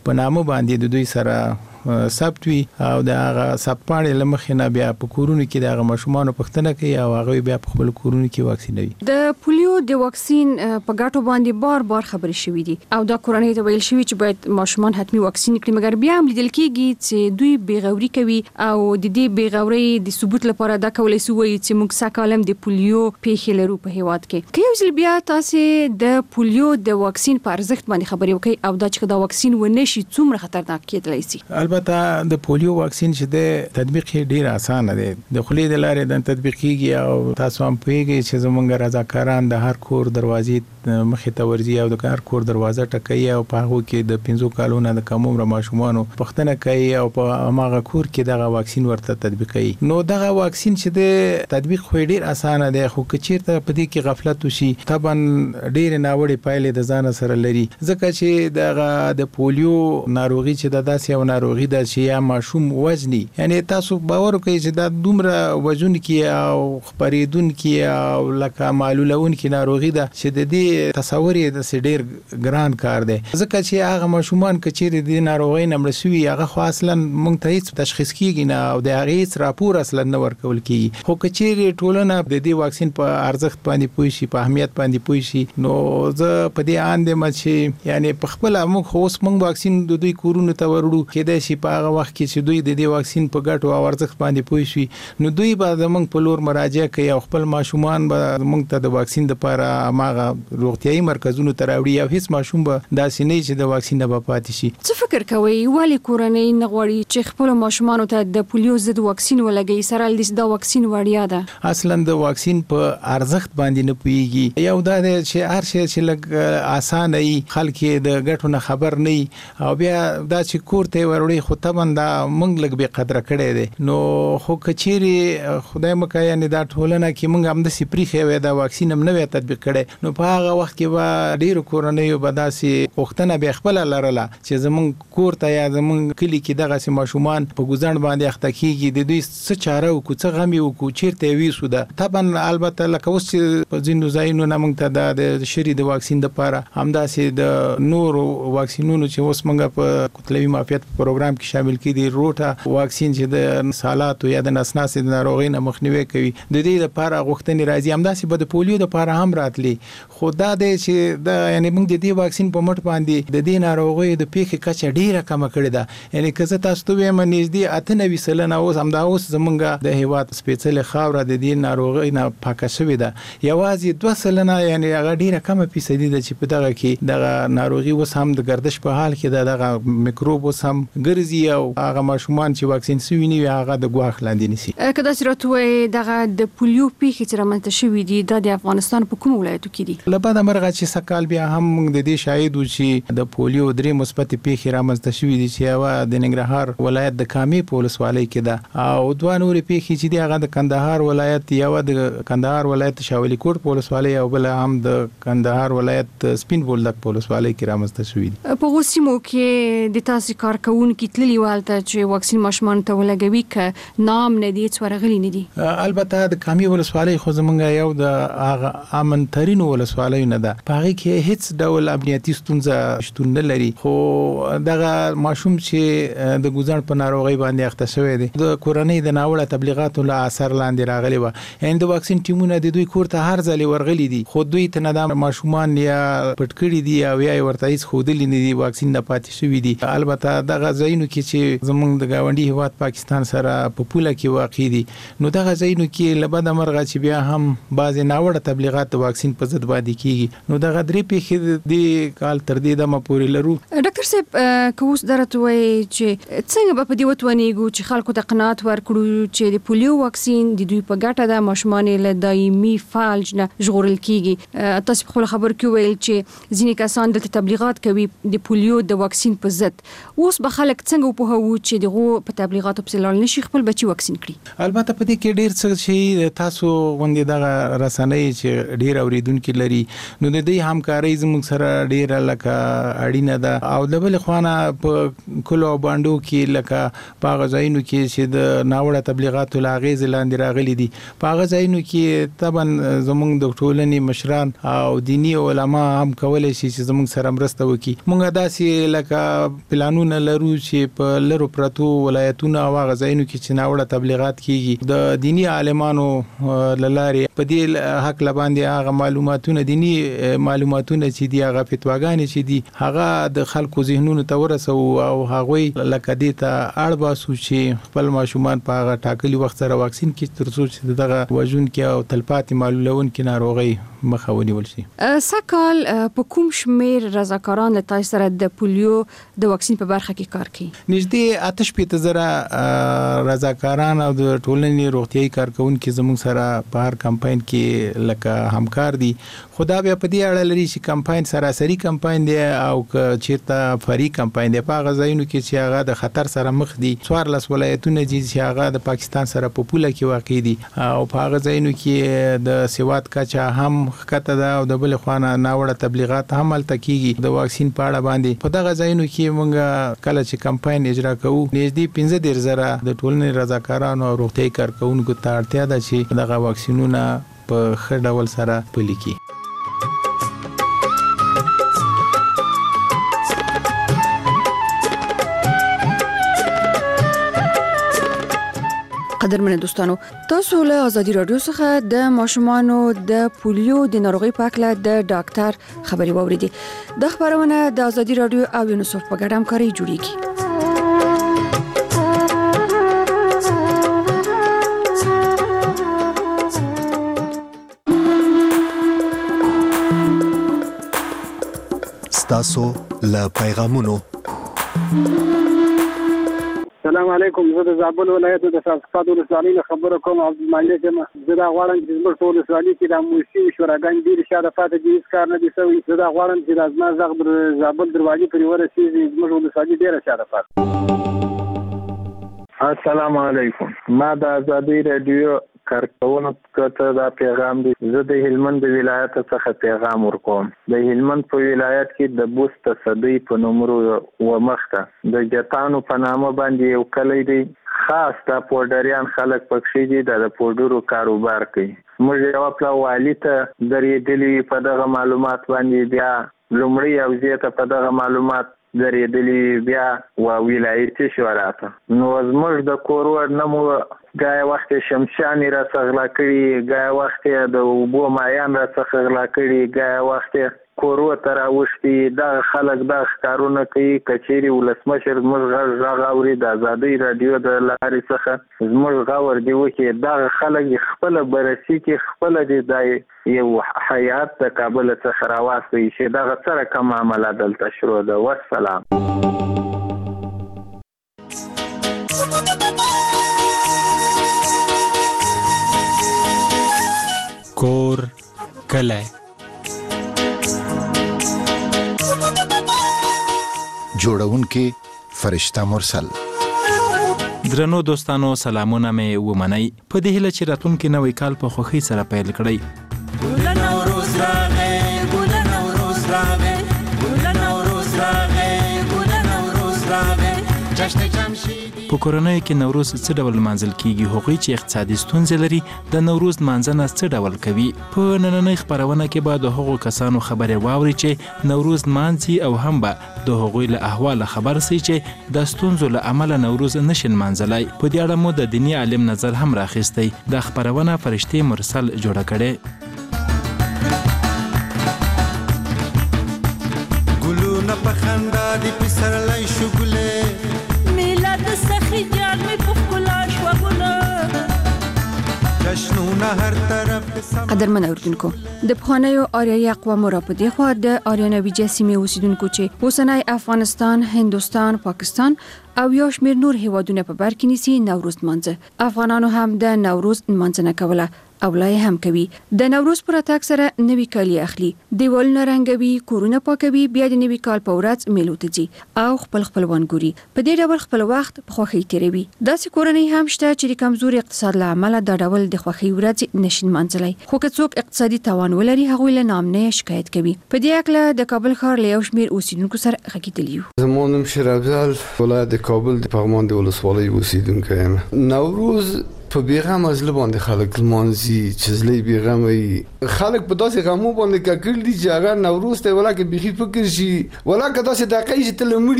په نامه باندې د دوی سره ثبت وي او د هغه ثبت پاڼې لمخې نه بیا په کورونو کې د هغه ماشومان پوښتنه کوي او هغه بیا په خپل کورونو کې واکسینوي. د پولیو د واکسین په ګټو باندې بار خبرې شوې دي او دا کورنۍ ته ویل شوی چې باید ماشومان حتمی واکسین کړي، مګر بیا هم لیدل کېږي چې دوی بیغوري کوي او د دې بیغوري د ثبوت لپاره دا کولای شي چې موږ ساکالم د پولیو پیښې لرو په هیواد کې. که یو ځل بیا تاسو د پولیو د واکسین په ارزښت باندې خبرې وکړئ او دا چې دا واکسین ونه شي څومره خطرناک کېدلی شي. البته د پولیو واکسین چې د تطبیق ډیر اسانه دی، د خولې د لارې د تطبیق کیږي او تاسو هم پوهیږئ چې زمونږ رضاکاران د هر کور دروازې مخې ته ورځي او د هر کور دروازه ټکوي او په هغه کې د 15 کالونو د کم عمر ماشومانو پوښتنه کوي او په هغه کور کې دغه واکسین ورته تطبیقوي. نو دغه واکسین چې د تطبیق خو ډیر اسانه دی، خو کچیرته په دې کې غفلت وشي طبعا ډیر ناوړه پایلې د ځان سره لري، ځکه چې دغه د پولیو ناروغي چې د داسې یو ناروغي ده چې یا ماشوم وزني، یعنی تاسو باور کوئ چې دا دومره وزن کې او خبرېدون کې او لکه معلولون کې ناروغي ده چې د دې تصور یې د ډیر ګران کار دی، ځکه چې هغه ماشومان کچېر د ناروغي نمړ شوی هغه خو اصلا مونږ ته هیڅ تشخیص کیږي نه او د هغه هیڅ راپور اصلا نه ورکول کیږي. خو کچېر ټولنه د دې واکسین په ارزښت باندې پوه شي، په اهمیت باندې پوه شي، نو زه په دې اندم چې یعنی په خپل موږ خو اوس موږ واکسین د دوی کورونو ته ورړو کېدای شي په هغه وخت کې چې دوی د دې واکسین په ګټو او ارزښت باندې پوه شي نو دوی به زموږ په لور مراجعه کوي او خپل ماشومان به موږ ته د واکسین لپاره ماغه روغتيایي مرکزونو ته راوړي او هیڅ ماشوم به داسې نه چې د واکسین نه پاتې شي. څه فکر کوي ولی کورنۍ نه غواړي چې خپل ماشومان ته د پولیو ضد واکسین ولګي؟ سره د واکسین وړیا ده، اصلا د واکسین په ارزښت باندې نه پوهیږي. یو دا چې هر شی چې لګ اسانه ای خلک د ګټو نه خبر نه او بیا دا چې کور ته وروړي خو طبعا دا موږ لګ به قدر کړي دي. نو خو کچيري خدای مکه یعنی دا ټولنه کې موږ هم د سپریخه وې دا واکسین هم نه وې تطبیق کړي نو په هغه وخت کې به ډیر کورنۍ به داسې وختونه به خپل لرله چې زمونږ کور ته یا زمونږ کلی کې دغه سي ماشومان په ګزند باندې اخته کیږي د دوی څه چاره او څه غمي او چیرته وي سوده. طبعا البته لکه اوس په ځینو ځایونو نه موږ ته د شری د واکسین لپاره همداسې د نور واکسینونو چې اوس موږ په کتلوي معافیت پروګرام کې شامل کړي روټا واکسین چې د سالات یا د نسناس د ناروغۍ نه مخنیوي کوي د دې لپاره غوښتنې راځي. همداسې به د پولیو لپاره هم راتلي، خو دا د چې د یعنی موږ د دې واکسین په مټ باندې د دې ناروغۍ د پیښې کچه ډیره کم کړې ده. یعنی که زه تاسو ته وایم نږدې 98% اوس اوس زمونږ د هیواد سپیڅلې خاوره د دې ناروغۍ نه پاکه شوې ده، یوازې 2% یعنی هغه ډیره کم فیصدي ده چې په دغه کې دغه ناروغي اوس هم د گردش په حال کې دغه میکروب اوس هم ګرځي او هغه ماشومان چې واکسین شوي نه هغه د ګواښ لاندې نشي. کله چې راټوي دغه د پولیو پیښې چې رامنځته شوې دي د افغانستان په کوم ولایتو کې دي؟ لبا د مرغه چې سکال بیا هم د دې شاهد و چې د پولیو درې مثبت پیښې رامنځته شوې دي چې یو د ننګرهار ولایت د کامې په ولسوالۍ کې ده او دوه نورې پیښې چې هغه د کندهار ولایت یو د کندهار ولایت شاولی کوټ په ولسوالۍ او بل هم د کندهار ولایت سپین بولدک په ولسوالۍ کې رامنځته شوې دي. په غوسیمو کې د تاسو کارکونکو تللی والته چې واکسین ماشومان ته ولګوي ک نام نه دي څورغلي نه دي. البته د کامې ولسوالۍ خو زمونږ یو د هغه امن ترين ولسوالۍ نه ده، په هغه کې هیڅ ډول امنیتي ستونزه شتون نه لري، خو دغه ماشوم چې د ګوزن په ناروغي باندې اخته شوی دی د کورنۍ د ناوړه تبلیغاتو له اثر لاندې راغلی و. یعنی د واکسین ټیمونه د دوی کور ته هر ځلې ورغلي دي، خو دوی ته نه د ماشومان یا پټ کړی دي او یا ورته هیڅ خودلی نه دي واکسین نه پاتې شوی دي. البته دغه ځایونو کې چې زمونږ د گاونډي هیواد پاکستان سره په پوله کې واقع دي نو دغه ځایونو کې لبد مرغه چې بیا هم بعض ناوړه تبلیغات د واکسین په ضد باندې کیږي. نو دغه درې پیښې د کال تر دې د مپوري لرو. ډاکټر صاحب کوس درته وایي چې څنګه په دې وتونیږو چې خلکو ته قناعت ورکړو چې د پولیو واکسین د دوی په ګټه ده، ماشومان له دایمي فالج نه ژغورل کیږي. تاسو په خپل خبر کې ویل چې ځینې کسان د تبلیغات کوي د پولیو د واکسین په ضد، اوس به خلک خلک څنګه په هو چې دغه په تبلیغاتو په لړل نشي خپل بچي واکسین کړي؟ البته په دې کې ډیر څه شي تاسو غونډې دغه رسنۍ چې ډیر اوریدونکو لري نو د دې همکاري زموږ سره ډیر لکه اړینه ده او د بل خوانه په کلو باندو کې لکه په غزاینو کې چې د ناوړه تبلیغاتو لاغیز لاندې راغلي دي په غزاینو کې طبعا زموږ د ټولنې مشران او دینی علما هم کولای شي چې زموږ سره مرسته وکړي. موږ داسې لکه پلانونه لرو چې په لرو پرتو ولایتونو او غزاینو کې چې ناوړه تبلیغات کیږي د دینی عالمانو لارې په دې حق لباندې هغه معلوماتونه دینی معلوماتونه چې دی هغه فتواګانې چې دی هغه د خلکو ذهنونو ته ورسو او هغه لکه دې ته اړ باسو چې خپل ماشومان په هغه ټاکلي وخت سره واکسین کړي ترڅو چې دغه وژون کې او تلپاتې معلولون کې ناروغي مخه ونیول شي. سکهال په کوم شمیر رضاکاران له تاسو سره د پولیو د واکسین په برخه کې کار کوي؟ نږدې 8,000 رضاکاران او د ټولنې روغتيایي کارکونکو زموږ سره په هر کمپاین کې لکه همکار دي. خدا بیا په دې اړه لري چې کمپاین سراسري کمپاین دی او چیرته فری کمپاین دی په غزاینو کې چې هغه د خطر سره مخ دي 14 ولایتونه دي چې هغه د پاکستان سره په پوله کې واقع دي او په غزاینو کې د سواد کچا هم خطه ده او د بل خوانه ناوړه تبلیغات هم التکیږي د واکسین په اړه باندې په دغه ځایونو کې موږ کله چې کمپاین اجرا کوو نږدې 15,000 د ټولنې رضاکارانو او روغتيایي کارکونکو ته اړتیا ده چې دغه واکسینونه په ښه ډول سره پلي کړي. قدرمن دوستانو تاسو له ازادي رادیو څخه د ماشومانو د پولیو د ناروغي په اړه د ډاکټر خبري واوریدي. د خبرونه د ازادي رادیو او یونیسف په ګډه همکاري جوړیږي. ستاسو له پیغامونو. السلام علیکم. زه د زابل ولایت د ساسفاد ولسوالۍ نه خبره کوم. عبدالمالک یم. زه دا غواړم چې زموږ ټول ولسوالۍ کې د موسیقي شوراګانې ډېرې شاته پاتې دي، هېڅ کار نه دي شوی. زه دا غواړم چې د زما غږ د زابل دروازې پورې ورسېږي. زموږ ولسوالۍ ډېره شاته پاتې. السلام علیکم. ما د ازادي رادیو کارکونکو ته دا پیغام دی. زه د هلمند ولایت څخه پیغام ورکوم. د هلمند په ولایت کې د بوست صدی په نومرو و مخته د جتانو په نامه باندې یو کلی دی. خاص د پوډریان خلک پکښې دي د پوډرو کاروبار کوي. موږ یو خپل والی ته درېدلی په دغه معلومات باندې بیا لومړی او زیاته په دغه معلومات درېدلی بیا و ولایتي شوراته نو زموږ د کورور نمو ګای وخت شمشانی را څغلا کړي، ګای وخت د وبو مایان را څغلا کړي، ګای وخت کورو تر اوشتي. دا خلک دا ښکارونه کوي. کچېری ولسمشر زموږ غږ اوري د ازادي رادیو د لارې څخه زموږ غور دی وکي دا خلک خپل برسي کې خپل دی یو حیات د کابل څخه راوستي شي. دا سره کوم عمل دلته شروع ده. والسلام. کور کله جوړونکي فرشته مرسل. درنو دوستانو سلامونه مې ومنئ. په دې هیله چې راتلونکي نوی کال په خوښۍ سره پیل کړئ. ګل نوروز راغی، ګل نوروز راغی، ګل نوروز راغی، ګل نوروز راغی. جشن جمشیدی په کورنۍ کې نوروز څه ډول منځل کیږي؟ هغوی چې اقتصادي ستونزې لري د نوروز منځنه څه ډول کوي؟ په نننۍ خبرونه کې به د هغو کسانو خبرې واوري چې نوروز مانځي او هم به د هغوی له احواله خبر سي چې د ستونزو له امله نوروز نشي منځلای. په دې اړه مو د دیني عالم نظر هم راخیستی. د خبرونه فرشته مرسل جوړه کړي. ګلونه په خندا دي پسرلی شګله میلاد سخی جان می په کلا شوګونه جشنونه هر طرف. قدرمن اوردونکو د پخوانیو آریایي اقوامو را په دې خوا د آریانوي جسیمې اوسیدونکو چې اوسنی افغانستان، هندوستان، پاکستان او یو شمېر نور هیوادونه په بر کې نیسي نوروز منځه. افغانانو هم د نوروز منځنه کوله او لای هم کوي. د نوروز پر اتاک سره نوی کالی اخلي، دیوالونه رنګوي، کورونه پاکوي، بیا د نوی کال په ورځ میلو ته ځي او خپلوان ګوري. په دې ډول خپل وخت په خوښۍ تیروي. داسې کورنۍ هم شته چې د کمزوري اقتصاد له امله دا ډول د خوښۍ ورځ نشي منځلای، خو که څوک اقتصادي توان ولري هغوی له نامنه شکایت کوي. په دې اړه د کابل ښار له یو شمېر اوسیدونکو سره غږیدلی یو. زما نوم شیر افضل، ولایت کابل د پغمان د ولسوالۍ اوسیدونکی یم. نوروز په بیغم از باندې خلک لمانځي چې زلی بیغم وي. خلک په داسې غمو باندې ککړ دي چې هغه نوروز ته ولا کې بيخي فکر شي ولا که داسې دقیقې چې تل